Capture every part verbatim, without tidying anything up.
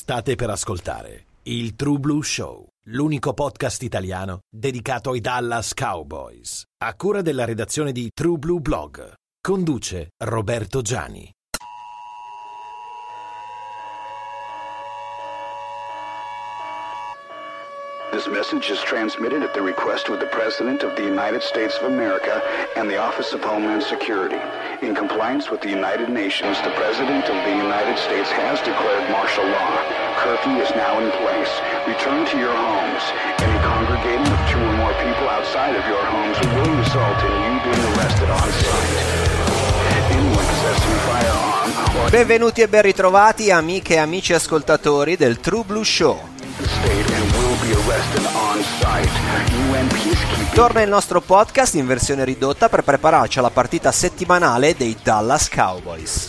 State per ascoltare il True Blue Show, l'unico podcast italiano dedicato ai Dallas Cowboys. A cura della redazione di True Blue Blog. Conduce Roberto Gianni. This message is transmitted at the request of the President of the United States of America and the Office of Homeland Security. In compliance with the United Nations, the President of the United States has declared martial law. Curfew is now in place. Return to your homes. Any congregating of two or more people outside of your homes will result in you being arrested on site. Anyone possessing a firearm or... Benvenuti e ben ritrovati amiche e amici ascoltatori del True Blue Show. Torna il nostro podcast in versione ridotta per prepararci alla partita settimanale dei Dallas Cowboys.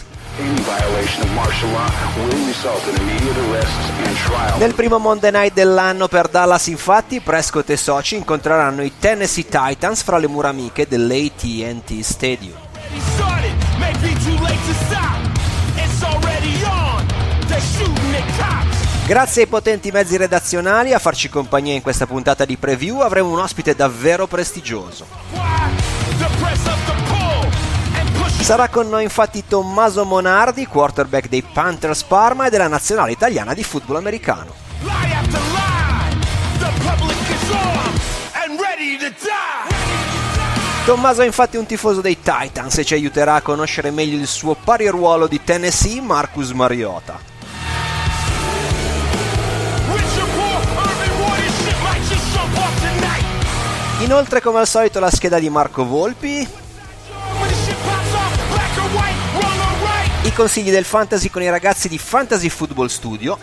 Nel primo Monday Night dell'anno per Dallas, infatti, Prescott e soci incontreranno i Tennessee Titans fra le mura amiche dell'A T and T Stadium. Grazie ai potenti mezzi redazionali a farci compagnia in questa puntata di preview avremo un ospite davvero prestigioso. Sarà con noi infatti Tommaso Monardi, quarterback dei Panthers Parma e della nazionale italiana di football americano. Tommaso è infatti un tifoso dei Titans e ci aiuterà a conoscere meglio il suo pari ruolo di Tennessee, Marcus Mariota. Inoltre, come al solito, la scheda di Marco Volpi, i consigli del fantasy con i ragazzi di Fantasy Football Studio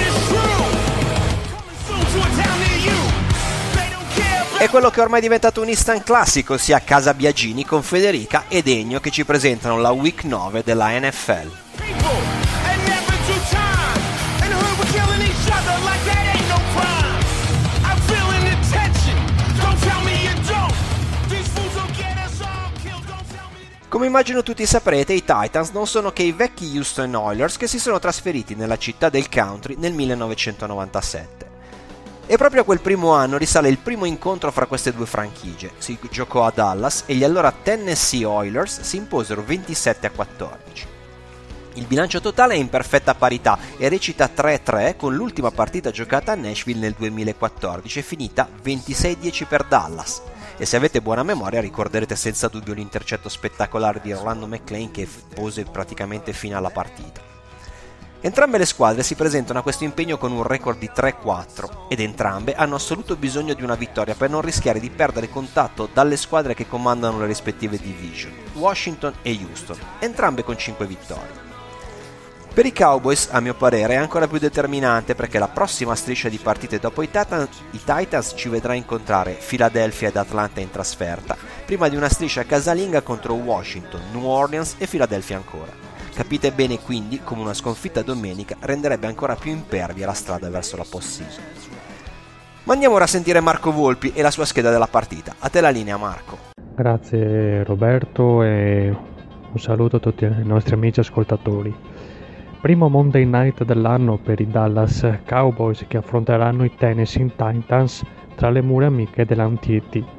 e quello che ormai è diventato un instant classico, ossia Casa Biagini con Federica ed Ennio che ci presentano la Week nove della N F L. Come immagino tutti saprete, i Titans non sono che i vecchi Houston Oilers che si sono trasferiti nella città del country nel millenovecentonovantasette. E proprio a quel primo anno risale il primo incontro fra queste due franchigie. Si giocò a Dallas e gli allora Tennessee Oilers si imposero ventisette a quattordici. Il bilancio totale è in perfetta parità e recita tre a tre con l'ultima partita giocata a Nashville nel duemilaquattordici e finita ventisei a dieci per Dallas. E se avete buona memoria ricorderete senza dubbio l'intercetto spettacolare di Orlando McClain che pose praticamente fine alla partita. Entrambe le squadre si presentano a questo impegno con un record di tre a quattro ed entrambe hanno assoluto bisogno di una vittoria per non rischiare di perdere contatto dalle squadre che comandano le rispettive division, Washington e Houston, entrambe con cinque vittorie. Per i Cowboys, a mio parere, è ancora più determinante perché la prossima striscia di partite dopo i Titans, i Titans ci vedrà incontrare Philadelphia ed Atlanta in trasferta, prima di una striscia casalinga contro Washington, New Orleans e Philadelphia ancora. Capite bene quindi come una sconfitta domenica renderebbe ancora più impervia la strada verso la post-season. Ma andiamo ora a sentire Marco Volpi e la sua scheda della partita. A te la linea, Marco. Grazie Roberto e un saluto a tutti i nostri amici ascoltatori. Primo Monday Night dell'anno per i Dallas Cowboys che affronteranno i Tennessee Titans tra le mura amiche dell'A T and T.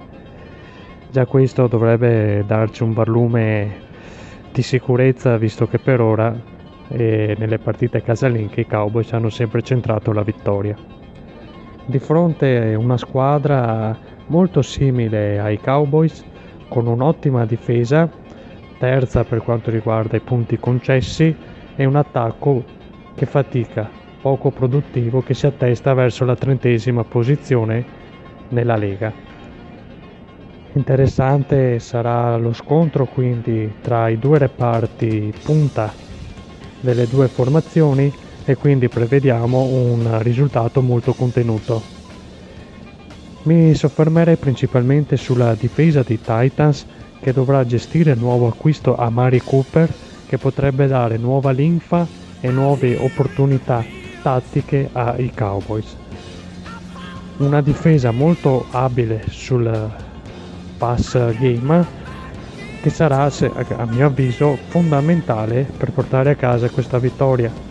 Già questo dovrebbe darci un barlume di sicurezza, visto che per ora eh, nelle partite casalinghe i Cowboys hanno sempre centrato la vittoria. Di fronte a una squadra molto simile ai Cowboys, con un'ottima difesa, terza per quanto riguarda i punti concessi, e un attacco che fatica, poco produttivo, che si attesta verso la trentesima posizione nella Lega. Interessante sarà lo scontro quindi tra i due reparti punta delle due formazioni e quindi prevediamo un risultato molto contenuto. Mi soffermerei principalmente sulla difesa dei Titans, che dovrà gestire il nuovo acquisto Amari Cooper, che potrebbe dare nuova linfa e nuove opportunità tattiche ai Cowboys. Una difesa molto abile sul pass game che sarà, a mio avviso, fondamentale per portare a casa questa vittoria.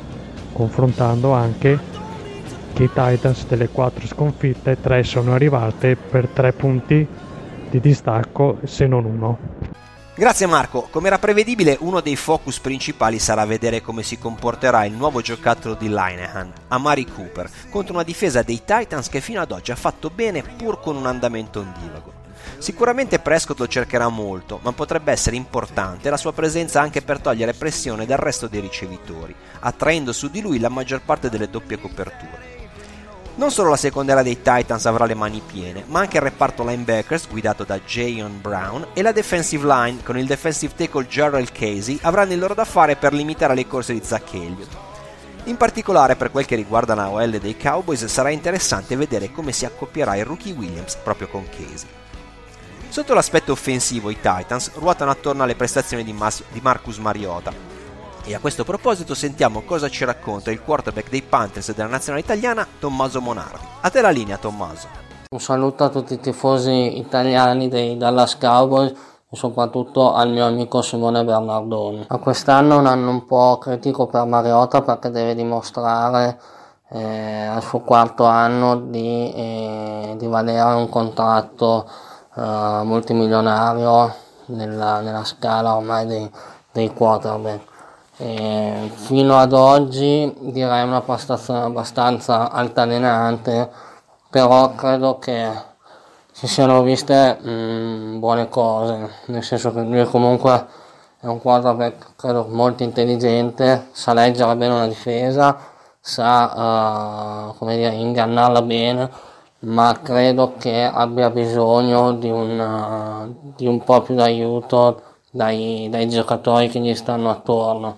confrontando anche che i Titans delle quattro sconfitte, tre sono arrivate per tre punti di distacco, se non uno. Grazie Marco, come era prevedibile uno dei focus principali sarà vedere come si comporterà il nuovo giocattolo di Linehan, Amari Cooper, contro una difesa dei Titans che fino ad oggi ha fatto bene pur con un andamento ondivago. Sicuramente Prescott lo cercherà molto, ma potrebbe essere importante la sua presenza anche per togliere pressione dal resto dei ricevitori, attraendo su di lui la maggior parte delle doppie coperture. Non solo la secondary dei Titans avrà le mani piene, ma anche il reparto linebackers guidato da Jayon Brown e la defensive line con il defensive tackle Jarrell Casey avranno il loro da fare per limitare le corse di Zach Elliott. In particolare per quel che riguarda la O L dei Cowboys sarà interessante vedere come si accoppierà il rookie Williams proprio con Casey. Sotto l'aspetto offensivo i Titans ruotano attorno alle prestazioni di, Mas- di Marcus Mariota e a questo proposito sentiamo cosa ci racconta il quarterback dei Panthers della nazionale italiana Tommaso Monardi. A te la linea Tommaso. Un saluto a tutti i tifosi italiani dei Dallas Cowboys e soprattutto al mio amico Simone Bernardoni. A quest'anno è un anno un po' critico per Mariota perché deve dimostrare eh, al suo quarto anno di, eh, di valere un contratto Uh, multimilionario nella, nella scala ormai dei, dei quarterback. E fino ad oggi direi una prestazione abbastanza altalenante, però credo che si siano viste mh, buone cose, nel senso che lui comunque è un quarterback credo molto intelligente, sa leggere bene una difesa, sa uh, come dire, ingannarla bene, ma credo che abbia bisogno di un, uh, di un po' più d'aiuto dai, dai giocatori che gli stanno attorno.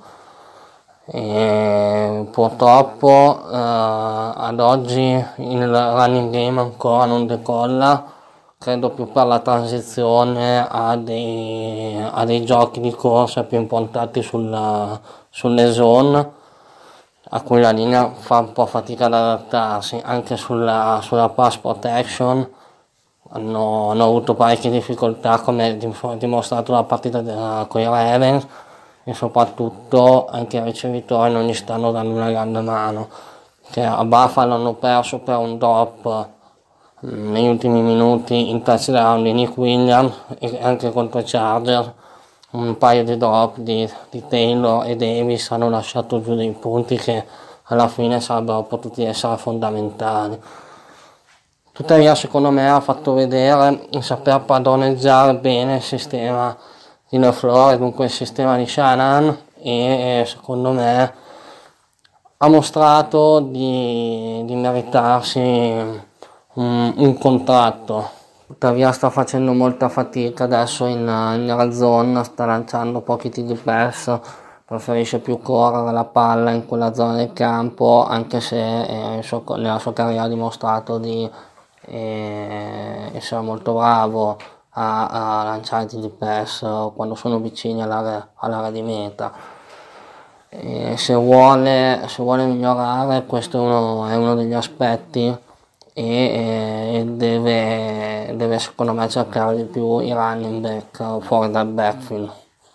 E purtroppo uh, ad oggi il running game ancora non decolla, credo più per la transizione a dei, a dei giochi di corsa più improntati sulla, sulle zone, a cui la linea fa un po' fatica ad adattarsi. Anche sulla, sulla pass protection hanno, hanno avuto parecchie difficoltà, come dimostrato la partita con i Ravens, e soprattutto anche i ricevitori non gli stanno dando una grande mano, che a Buffalo hanno perso per un drop negli ultimi minuti in touchdown di Nick Williams, e anche contro i Chargers un paio di drop di, di Taylor e Davis hanno lasciato giù dei punti che alla fine sarebbero potuti essere fondamentali. Tuttavia secondo me ha fatto vedere di saper padroneggiare bene il sistema di LaFleur, dunque il sistema di Shanahan, e secondo me ha mostrato di, di meritarsi un, un contratto. Tuttavia sta facendo molta fatica adesso in, in red zone, sta lanciando pochi tiri di pass, preferisce più correre la palla in quella zona del campo, anche se eh, il suo, nella sua carriera ha dimostrato di eh, essere molto bravo a, a lanciare tiri di pass quando sono vicini all'area, all'area di meta. E se vuole, se vuole migliorare, questo è uno, è uno degli aspetti, e, e deve, deve secondo me cercare di più i running back fuori dal backfield.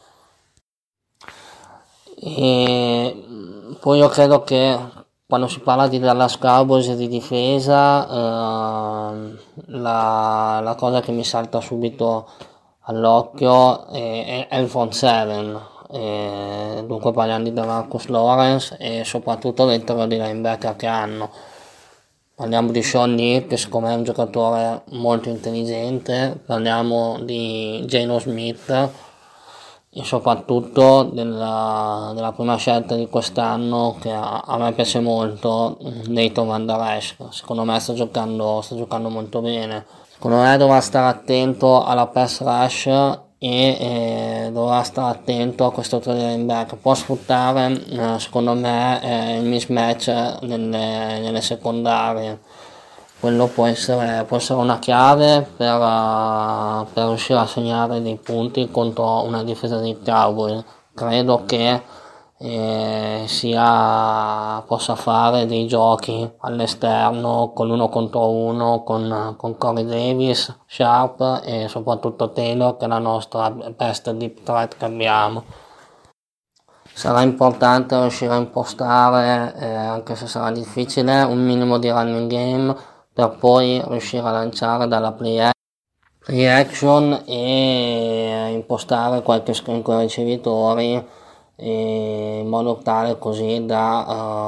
E poi io credo che quando si parla di Dallas Cowboys e di difesa, eh, la, la cosa che mi salta subito all'occhio è, è il front seven, e dunque parliamo di Marcus Lawrence e soprattutto del trio di linebacker che hanno. Parliamo di Sean Lee, che secondo me è un giocatore molto intelligente, parliamo di Geno Smith e soprattutto della, della prima scelta di quest'anno, che a, a me piace molto, Leighton Vander Esch. Secondo me sta giocando, sta giocando molto bene. Secondo me dovrà stare attento alla pass rush e eh, dovrà stare attento a questo trio di linebacker. Può sfruttare eh, secondo me eh, il mismatch nelle, nelle secondarie. Quello può essere, può essere una chiave per, uh, per riuscire a segnare dei punti contro una difesa dei Cowboys. Credo che eh, sia, possa fare dei giochi all'esterno con uno contro uno con, con Corey Davis, Sharp e soprattutto Taylor, che è la nostra best deep threat che abbiamo. Sarà importante riuscire a impostare, eh, anche se sarà difficile, un minimo di running game per poi riuscire a lanciare dalla play, play action e impostare qualche screen con i ricevitori in modo tale così da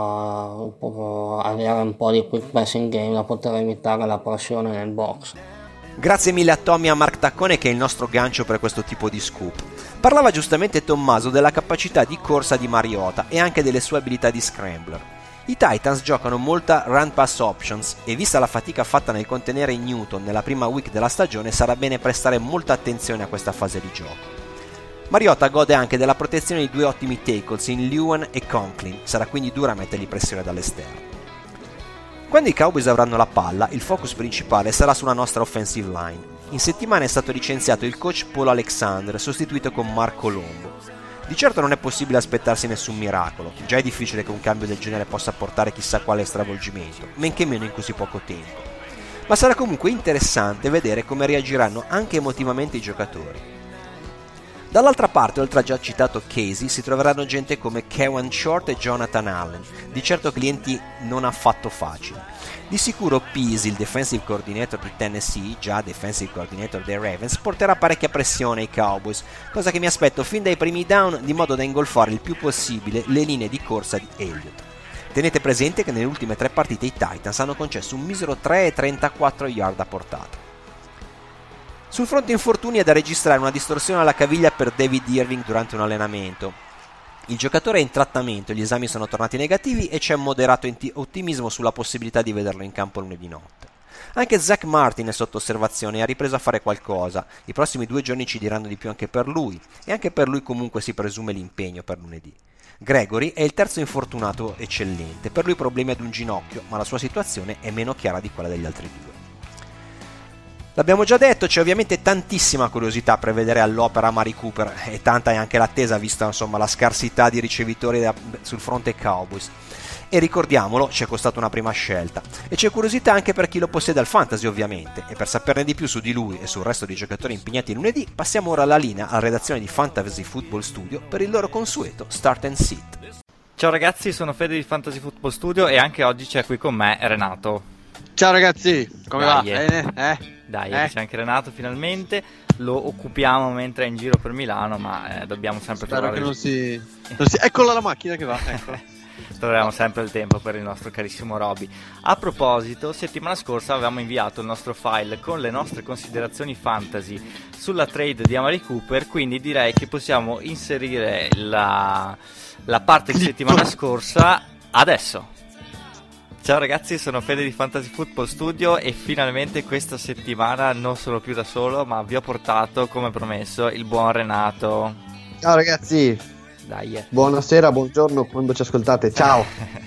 uh, avere un po' di quick passing game da poter evitare la pressione nel box. Grazie mille a Tommy e a Mark Taccone, che è il nostro gancio per questo tipo di scoop. Parlava giustamente Tommaso della capacità di corsa di Mariota e anche delle sue abilità di scrambler. I Titans giocano molta run pass options e vista la fatica fatta nel contenere Newton nella prima week della stagione sarà bene prestare molta attenzione a questa fase di gioco. Mariota gode anche della protezione di due ottimi tackles in Lewan e Conklin, sarà quindi dura mettergli pressione dall'esterno. Quando i Cowboys avranno la palla, il focus principale sarà sulla nostra offensive line. In settimana è stato licenziato il coach Paul Alexander, sostituito con Marco Colombo. Di certo non è possibile aspettarsi nessun miracolo, già è difficile che un cambio del genere possa portare chissà quale stravolgimento, men che meno in così poco tempo. Ma sarà comunque interessante vedere come reagiranno anche emotivamente i giocatori. Dall'altra parte, oltre al già citato Casey, si troveranno gente come Kewan Short e Jonathan Allen, di certo clienti non affatto facili. Di sicuro Pease, il defensive coordinator di Tennessee, già defensive coordinator dei Ravens, porterà parecchia pressione ai Cowboys, cosa che mi aspetto fin dai primi down di modo da ingolfare il più possibile le linee di corsa di Elliott. Tenete presente che nelle ultime tre partite i Titans hanno concesso un misero tre virgola trentaquattro yard a portata. Sul fronte infortuni è da registrare una distorsione alla caviglia per David Irving durante un allenamento. Il giocatore è in trattamento, gli esami sono tornati negativi e c'è moderato ottimismo sulla possibilità di vederlo in campo lunedì notte. Anche Zach Martin è sotto osservazione e ha ripreso a fare qualcosa. I prossimi due giorni ci diranno di più anche per lui, e anche per lui comunque si presume l'impegno per lunedì. Gregory è il terzo infortunato eccellente, per lui problemi ad un ginocchio, ma la sua situazione è meno chiara di quella degli altri due. L'abbiamo già detto, c'è ovviamente tantissima curiosità per vedere all'opera Amari Cooper e tanta è anche l'attesa vista insomma la scarsità di ricevitori da, sul fronte Cowboys. E ricordiamolo, ci è costata una prima scelta e c'è curiosità anche per chi lo possiede al fantasy ovviamente, e per saperne di più su di lui e sul resto dei giocatori impegnati lunedì passiamo ora la linea alla redazione di Fantasy Football Studio per il loro consueto Start and Sit. Ciao ragazzi, sono Fede di Fantasy Football Studio e anche oggi c'è qui con me Renato. Ciao ragazzi, come Dai, va? Eh. Bene? Eh? Dai, eh? c'è anche Renato finalmente, lo occupiamo mentre è in giro per Milano, ma eh, dobbiamo sempre Spero trovare che non il... si... non si... Eccola la macchina che va, eccola. Troviamo sempre il tempo per il nostro carissimo Roby. A proposito, settimana scorsa avevamo inviato il nostro file con le nostre considerazioni fantasy sulla trade di Amari Cooper, quindi direi che possiamo inserire la, la parte di settimana scorsa adesso. Ciao ragazzi, sono Fede di Fantasy Football Studio e finalmente questa settimana non sono più da solo, ma vi ho portato, come promesso, il buon Renato. Ciao ragazzi. Dai. Buonasera, buongiorno quando ci ascoltate, ciao.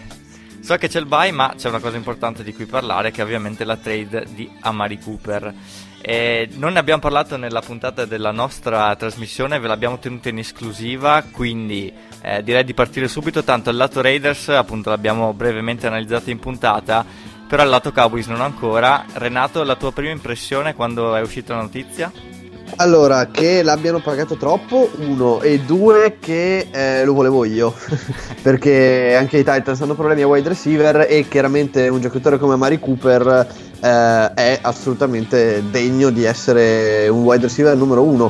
So che c'è il bye, ma c'è una cosa importante di cui parlare, che è ovviamente la trade di Amari Cooper. E non ne abbiamo parlato nella puntata della nostra trasmissione, ve l'abbiamo tenuta in esclusiva, quindi eh, direi di partire subito. Tanto il lato Raiders appunto l'abbiamo brevemente analizzato in puntata, però il lato Cowboys non ancora. Renato, la tua prima impressione quando è uscita la notizia? Allora, che l'abbiano pagato troppo, uno, e due che eh, lo volevo io perché anche i Titans hanno problemi a wide receiver e chiaramente un giocatore come Amari Cooper eh, è assolutamente degno di essere un wide receiver numero uno.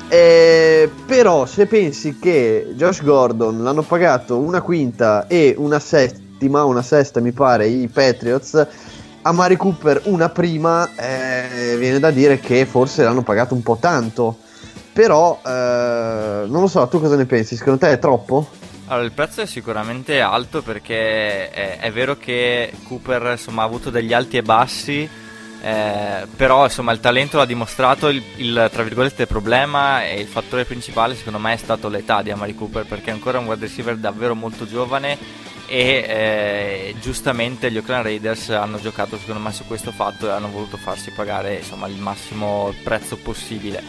Eh, però se pensi che Josh Gordon l'hanno pagato una quinta e una settima, una sesta mi pare, i Patriots, Amari Cooper una prima, eh, viene da dire che forse l'hanno pagato un po' tanto, però eh, non lo so, tu cosa ne pensi? Secondo te è troppo? Allora, il prezzo è sicuramente alto perché è, è vero che Cooper insomma ha avuto degli alti e bassi, eh, però insomma il talento l'ha dimostrato. Il, il tra virgolette problema e il fattore principale secondo me è stato l'età di Amari Cooper, perché è ancora un wide receiver davvero molto giovane e eh, giustamente gli Oakland Raiders hanno giocato secondo me su questo fatto e hanno voluto farsi pagare insomma il massimo prezzo possibile.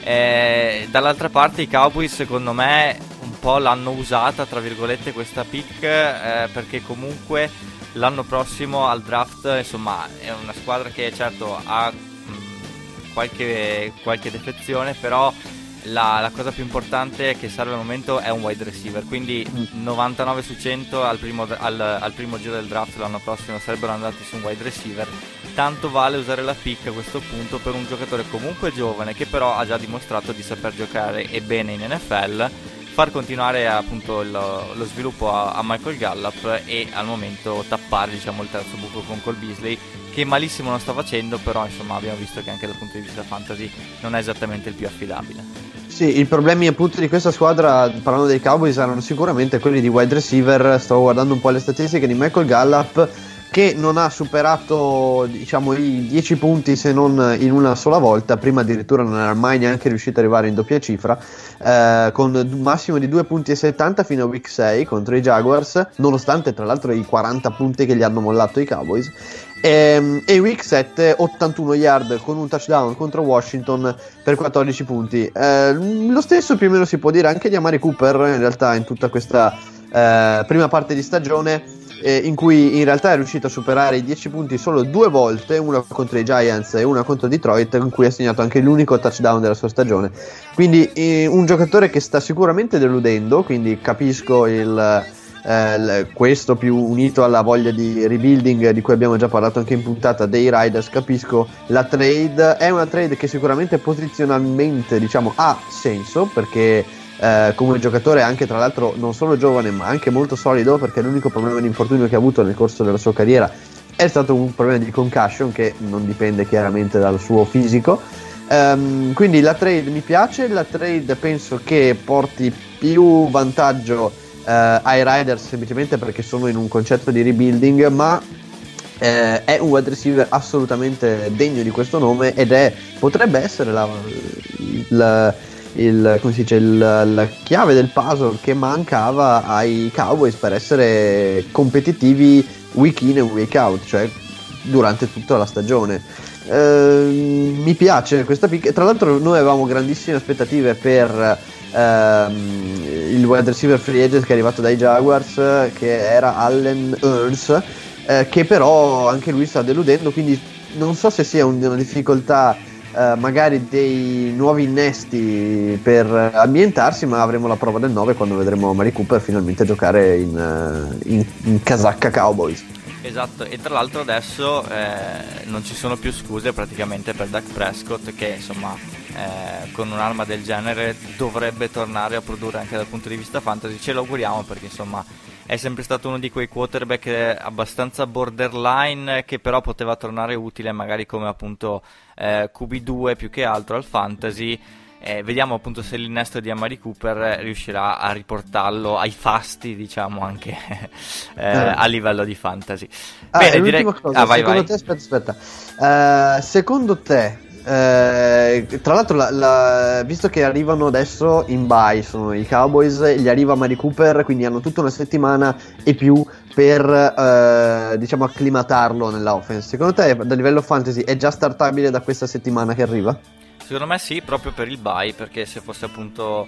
Eh, dall'altra parte i Cowboys secondo me un po' l'hanno usata tra virgolette questa pick, eh, perché comunque l'anno prossimo al draft insomma è una squadra che certo ha mh, qualche, qualche defezione, però la, la cosa più importante che serve al momento è un wide receiver, quindi novantanove su cento al primo, al, al primo giro del draft l'anno prossimo sarebbero andati su un wide receiver. Tanto vale usare la pick a questo punto per un giocatore comunque giovane che però ha già dimostrato di saper giocare e bene in N F L, far continuare appunto lo, lo sviluppo a, a Michael Gallup e al momento tappare, diciamo, il terzo buco con Cole Beasley, che malissimo non sta facendo, però insomma abbiamo visto che anche dal punto di vista fantasy non è esattamente il più affidabile. Sì, i problemi appunto di questa squadra, parlando dei Cowboys, erano sicuramente quelli di wide receiver. Stavo guardando un po' le statistiche di Michael Gallup, che non ha superato, diciamo, i dieci punti se non in una sola volta. Prima addirittura non era mai neanche riuscito ad arrivare in doppia cifra, eh, con un massimo di due punti e settanta fino a week sei contro i Jaguars, nonostante tra l'altro i quaranta punti che gli hanno mollato i Cowboys. E, e week sette ottantuno yard con un touchdown contro Washington per quattordici punti. Eh, lo stesso più o meno si può dire anche di Amari Cooper in realtà in tutta questa eh, prima parte di stagione, eh, in cui in realtà è riuscito a superare i dieci punti solo due volte, una contro i Giants e una contro Detroit, in cui ha segnato anche l'unico touchdown della sua stagione. Quindi eh, un giocatore che sta sicuramente deludendo, quindi capisco il Eh, questo più unito alla voglia di rebuilding di cui abbiamo già parlato anche in puntata dei Riders. Capisco la trade, è una trade che sicuramente posizionalmente, diciamo, ha senso, perché eh, come giocatore anche tra l'altro non solo giovane ma anche molto solido, perché l'unico problema di infortunio che ha avuto nel corso della sua carriera è stato un problema di concussion che non dipende chiaramente dal suo fisico. Um, quindi la trade mi piace, la trade penso che porti più vantaggio Uh, ai Riders semplicemente perché sono in un concetto di rebuilding, ma uh, è un wide receiver assolutamente degno di questo nome ed è potrebbe essere la, la, il, come si dice, il, la chiave del puzzle che mancava ai Cowboys per essere competitivi week in e week out, cioè durante tutta la stagione. Uh, mi piace questa pick. Tra l'altro noi avevamo grandissime aspettative per Um, il wide receiver free agent che è arrivato dai Jaguars, che era Allen Hurts, eh, che però anche lui sta deludendo, quindi non so se sia un, una difficoltà uh, magari dei nuovi innesti per ambientarsi, ma avremo la prova del nove quando vedremo Amari Cooper finalmente giocare in, uh, in, in casacca Cowboys. Esatto, e tra l'altro adesso eh, non ci sono più scuse praticamente per Dak Prescott, che insomma eh, con un'arma del genere dovrebbe tornare a produrre anche dal punto di vista fantasy. Ce lo auguriamo, perché insomma è sempre stato uno di quei quarterback abbastanza borderline, che però poteva tornare utile magari come appunto eh, Q B due più che altro al fantasy. Eh, vediamo appunto se l'innesto di Amari Cooper riuscirà a riportarlo ai fasti, diciamo, anche eh, eh. a livello di fantasy. Ah, Bene, direi... cosa, ah, vai, secondo vai. te aspetta aspetta uh, secondo te uh, tra l'altro la, la, visto che arrivano adesso in bye, sono i Cowboys, gli arriva Amari Cooper, quindi hanno tutta una settimana e più per uh, diciamo acclimatarlo nella offense. Secondo te da livello fantasy è già startabile da questa settimana che arriva? Secondo me sì, proprio per il bye, perché se fosse appunto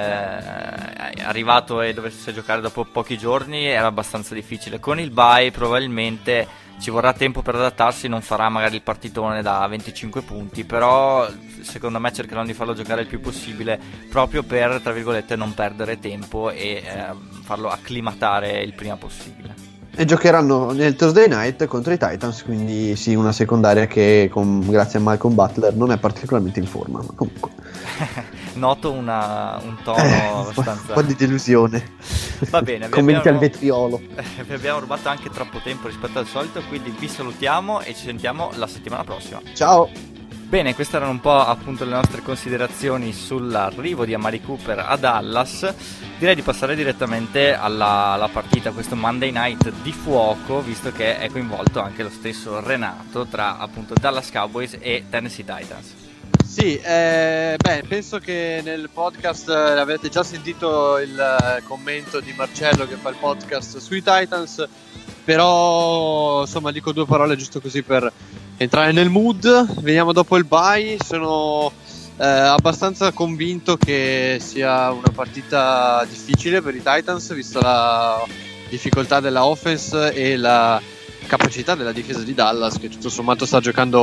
eh, arrivato e dovesse giocare dopo pochi giorni era abbastanza difficile. Con il bye probabilmente ci vorrà tempo per adattarsi, non farà magari il partitone da venticinque punti, però secondo me cercheranno di farlo giocare il più possibile, proprio per, tra virgolette, non perdere tempo e eh, farlo acclimatare il prima possibile. E giocheranno nel Thursday night contro i Titans, quindi sì, una secondaria che con, grazie a Malcolm Butler non è particolarmente in forma, ma comunque noto una, un tono eh, abbastanza un po' di delusione. Va bene, commenti abbiamo, al vetriolo. Vi abbiamo rubato anche troppo tempo rispetto al solito, quindi vi salutiamo e ci sentiamo la settimana prossima. Ciao. Bene, queste erano un po' appunto le nostre considerazioni sull'arrivo di Amari Cooper a Dallas. Direi di passare direttamente alla, alla partita, questo Monday Night di fuoco, visto che è coinvolto anche lo stesso Renato, tra appunto Dallas Cowboys e Tennessee Titans. Sì, eh, beh, penso che nel podcast eh, avete già sentito il eh, commento di Marcello che fa il podcast sui Titans, però insomma dico due parole giusto così per entrare nel mood. Veniamo dopo il bye, sono eh, abbastanza convinto che sia una partita difficile per i Titans, visto la difficoltà della offense e la capacità della difesa di Dallas, che tutto sommato sta giocando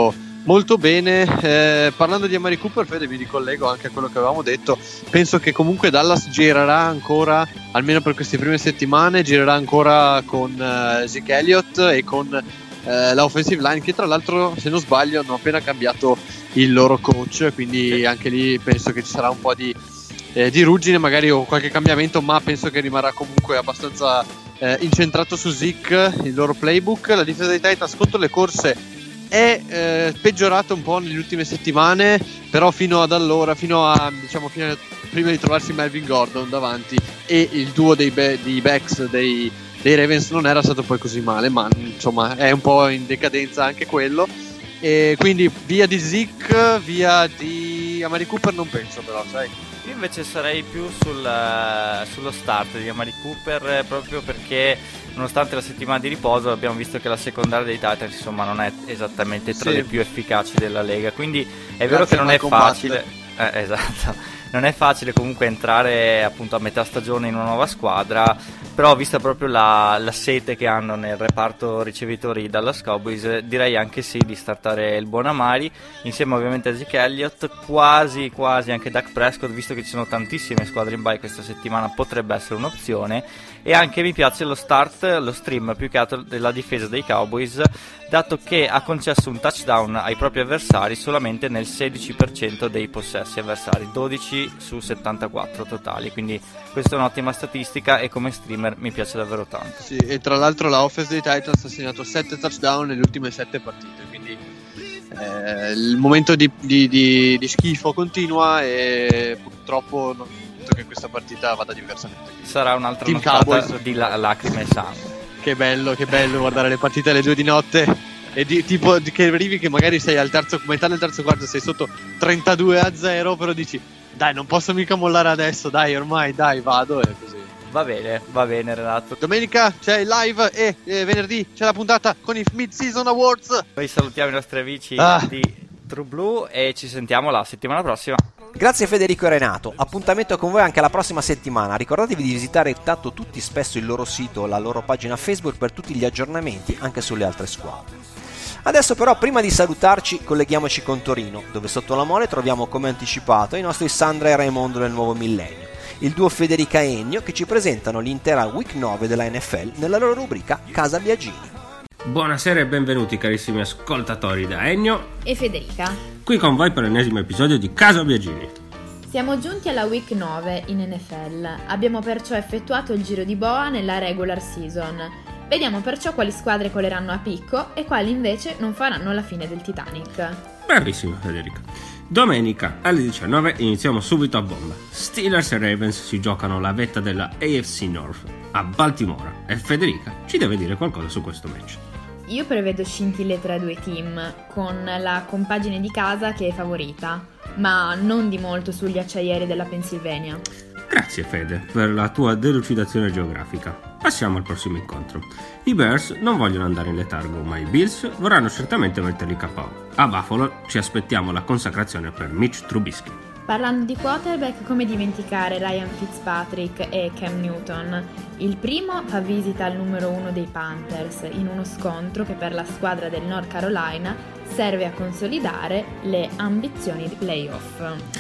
molto bene. Eh, parlando di Amari Cooper, Fede, mi ricollego anche a quello che avevamo detto. Penso che comunque Dallas girerà ancora, almeno per queste prime settimane, girerà ancora con uh, Zeke Elliott e con uh, la offensive line, che tra l'altro, se non sbaglio, hanno appena cambiato il loro coach, quindi anche lì penso che ci sarà un po' di, eh, di ruggine magari o qualche cambiamento, ma penso che rimarrà comunque abbastanza eh, incentrato su Zeke, il loro playbook. La difesa dei Titans contro le corse è eh, peggiorata un po' nelle ultime settimane, però fino ad allora, fino a diciamo fino a, prima di trovarsi Melvin Gordon davanti e il duo dei, be- dei backs dei, dei Ravens, non era stato poi così male, ma insomma è un po' in decadenza anche quello. E quindi via di Zeke, via di Amari Cooper non penso, però sai. Io invece sarei più sul, sullo start di Amari Cooper, proprio perché nonostante la settimana di riposo abbiamo visto che la secondaria dei Titans insomma non è esattamente tra sì. le più efficaci della Lega, quindi è Grazie vero che non è Combat. facile eh, esatto non è facile comunque entrare appunto a metà stagione in una nuova squadra, però vista proprio la, la sete che hanno nel reparto ricevitori Dallas Cowboys, direi anche sì di startare il buon Amari insieme ovviamente a Zeke Elliott, quasi quasi anche Dak Prescott, visto che ci sono tantissime squadre in bye questa settimana, potrebbe essere un'opzione. E anche mi piace lo start, lo stream più che altro della difesa dei Cowboys, dato che ha concesso un touchdown ai propri avversari solamente nel sedici per cento dei possessi avversari, dodici su settantaquattro totali, quindi questa è un'ottima statistica e come streamer mi piace davvero tanto. Sì, e tra l'altro la offense dei Titans ha segnato sette touchdown nelle ultime sette partite, quindi eh, il momento di, di, di, di schifo continua e purtroppo non credo che questa partita vada diversamente. Sarà un'altra Team nottata Cowboys. di la- lacrime e sangue. Che bello, che bello guardare le partite alle due di notte e di, tipo di, che arrivi che magari sei al terzo, metà del terzo quarto, sei sotto trentadue a zero, però dici dai, non posso mica mollare adesso, dai, ormai, dai, vado e così. Va bene, va bene Renato. Domenica c'è il live e eh, venerdì c'è la puntata con i Mid-Season Awards. Noi salutiamo i nostri amici Ah. di True Blue e ci sentiamo la settimana prossima. Grazie Federico e Renato, appuntamento con voi anche la prossima settimana. Ricordatevi di visitare tanto tutti spesso il loro sito o la loro pagina Facebook per tutti gli aggiornamenti anche sulle altre squadre. Adesso però, prima di salutarci, colleghiamoci con Torino, dove sotto la mole troviamo come anticipato i nostri Sandra e Raimondo del nuovo millennio, il duo Federica e Ennio che ci presentano l'intera Week nove della N F L nella loro rubrica Casa Biagini. Buonasera e benvenuti carissimi ascoltatori da Ennio e Federica, qui con voi per l'ennesimo episodio di Casa Biagini. Siamo giunti alla Week nove in N F L, abbiamo perciò effettuato il giro di boa nella regular season. Vediamo perciò quali squadre coleranno a picco e quali invece non faranno la fine del Titanic. Bravissima Federica. Domenica alle diciannove iniziamo subito a bomba. Steelers e Ravens si giocano la vetta della A F C North a Baltimora e Federica ci deve dire qualcosa su questo match. Io prevedo scintille tra i due team, con la compagine di casa che è favorita, ma non di molto sugli acciaieri della Pennsylvania. Grazie Fede per la tua delucidazione geografica. Passiamo al prossimo incontro. I Bears non vogliono andare in letargo, ma i Bills vorranno certamente metterli K O. A Buffalo ci aspettiamo la consacrazione per Mitch Trubisky. Parlando di quarterback, come dimenticare Ryan Fitzpatrick e Cam Newton? Il primo fa visita al numero uno dei Panthers in uno scontro che per la squadra del North Carolina serve a consolidare le ambizioni di playoff.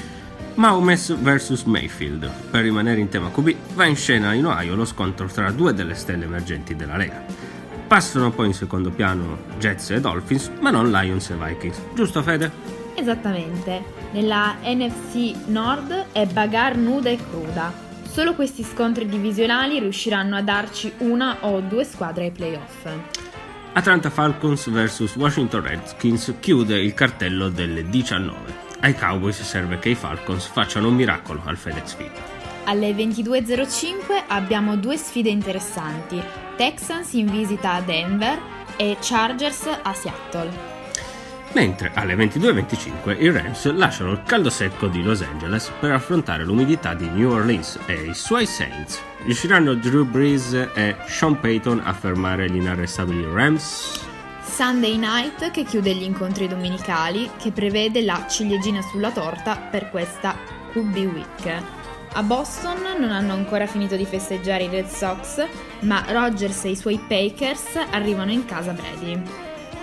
Mahomes versus Mayfield. Per rimanere in tema Q B, va in scena in Ohio lo scontro tra due delle stelle emergenti della Lega. Passano poi in secondo piano Jets e Dolphins, ma non Lions e Vikings. Giusto Fede? Esattamente. Nella N F C Nord è bagarre nuda e cruda. Solo questi scontri divisionali riusciranno a darci una o due squadre ai playoff. Atlanta Falcons versus Washington Redskins chiude il cartello delle diciannove. Ai Cowboys serve che i Falcons facciano un miracolo al FedEx Field. Alle ventidue e zero cinque abbiamo due sfide interessanti: Texans in visita a Denver e Chargers a Seattle. Mentre alle ventidue e venticinque i Rams lasciano il caldo secco di Los Angeles per affrontare l'umidità di New Orleans e i suoi Saints. Riusciranno Drew Brees e Sean Payton a fermare gli inarrestabili Rams? Sunday Night che chiude gli incontri domenicali, che prevede la ciliegina sulla torta per questa Q B Week. A Boston non hanno ancora finito di festeggiare i Red Sox, ma Rodgers e i suoi Packers arrivano in casa Brady.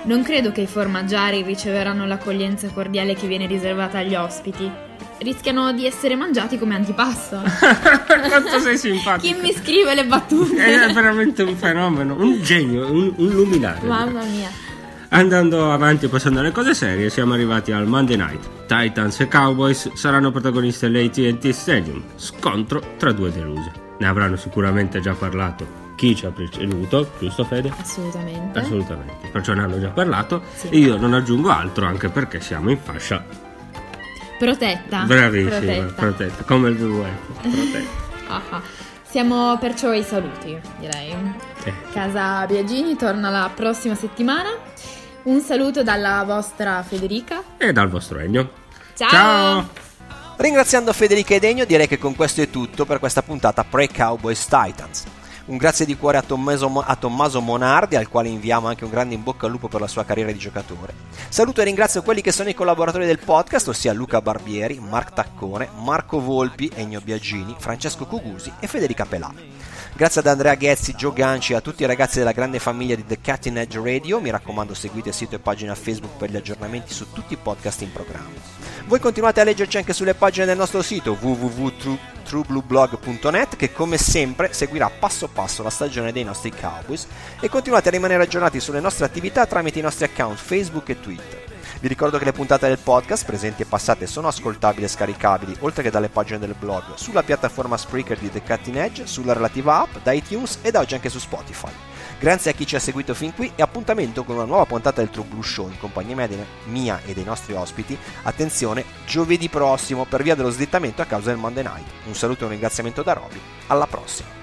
Non credo che i formaggiari riceveranno l'accoglienza cordiale che viene riservata agli ospiti. Rischiano di essere mangiati come antipasto. Quanto sei simpatico. Chi mi scrive le battute? È veramente un fenomeno, un genio, un, un luminario. Mamma mia. Andando avanti e passando alle cose serie, siamo arrivati al Monday Night. Titans e Cowboys saranno protagonisti all'A T and T Stadium, scontro tra due delusi. Ne avranno sicuramente già parlato chi ci ha preceduto, giusto Fede? Assolutamente. Assolutamente, perciò ne hanno già parlato, sì. E io non aggiungo altro, anche perché siamo in fascia protetta. Bravissima, protetta, protetta come il W W F, protetta. ah, ah. Siamo perciò ai saluti, direi. Eh. Casa Biagini torna la prossima settimana. Un saluto dalla vostra Federica E dal vostro Ennio. Ciao, Ciao. Ringraziando Federica ed Ennio, direi che con questo è tutto per questa puntata pre-Cowboys Titans. Un grazie di cuore a Tommaso, a Tommaso Monardi, al quale inviamo anche un grande in bocca al lupo per la sua carriera di giocatore. Saluto e ringrazio quelli che sono i collaboratori del podcast, ossia Luca Barbieri, Mark Taccone, Marco Volpi, Ennio Biagini, Francesco Cugusi e Federica Pelà. Grazie ad Andrea Ghezzi, Gio Ganci e a tutti i ragazzi della grande famiglia di The Cutting Edge Radio. Mi raccomando, seguite il sito e pagina Facebook per gli aggiornamenti su tutti i podcast in programma. Voi continuate a leggerci anche sulle pagine del nostro sito w w w punto true blue blog punto net, che come sempre seguirà passo passo la stagione dei nostri Cowboys, e continuate a rimanere aggiornati sulle nostre attività tramite i nostri account Facebook e Twitter. Vi ricordo che le puntate del podcast, presenti e passate, sono ascoltabili e scaricabili, oltre che dalle pagine del blog, sulla piattaforma Spreaker di The Cutting Edge, sulla relativa app, da iTunes e da oggi anche su Spotify. Grazie a chi ci ha seguito fin qui e appuntamento con una nuova puntata del True Blue Show in compagnia mia e dei nostri ospiti. Attenzione, giovedì prossimo per via dello slittamento a causa del Monday Night. Un saluto e un ringraziamento da Roby. Alla prossima.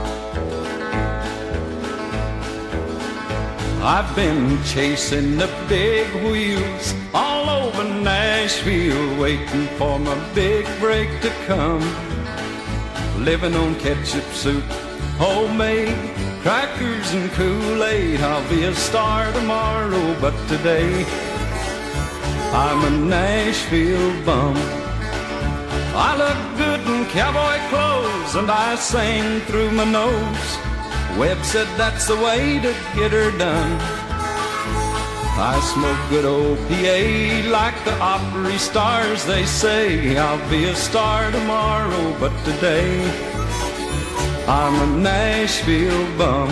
I've been chasing the big wheels all over Nashville, waiting for my big break to come. Living on ketchup soup, homemade crackers and Kool-Aid. I'll be a star tomorrow, but today I'm a Nashville bum. I look good in cowboy clothes and I sing through my nose. Webb said that's the way to get her done. I smoke good old P A like the Opry stars. They say I'll be a star tomorrow, but today I'm a Nashville bum.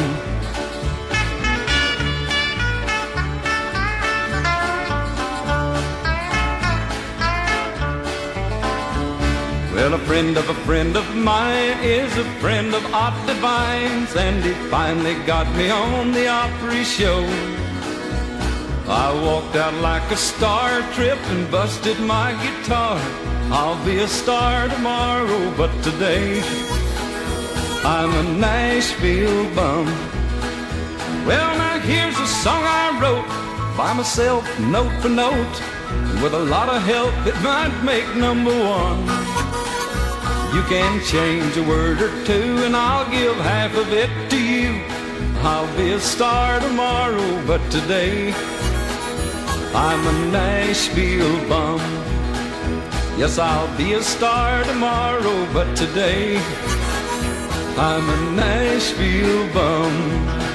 Well, a friend of a friend of mine is a friend of Art Divine's, and he finally got me on the Opry show. I walked out like a star, tripped and busted my guitar. I'll be a star tomorrow, but today I'm a Nashville bum. Well, now here's a song I wrote by myself, note for note. With a lot of help, it might make number one. You can change a word or two and I'll give half of it to you. I'll be a star tomorrow, but today I'm a Nashville bum. Yes, I'll be a star tomorrow, but today I'm a Nashville bum.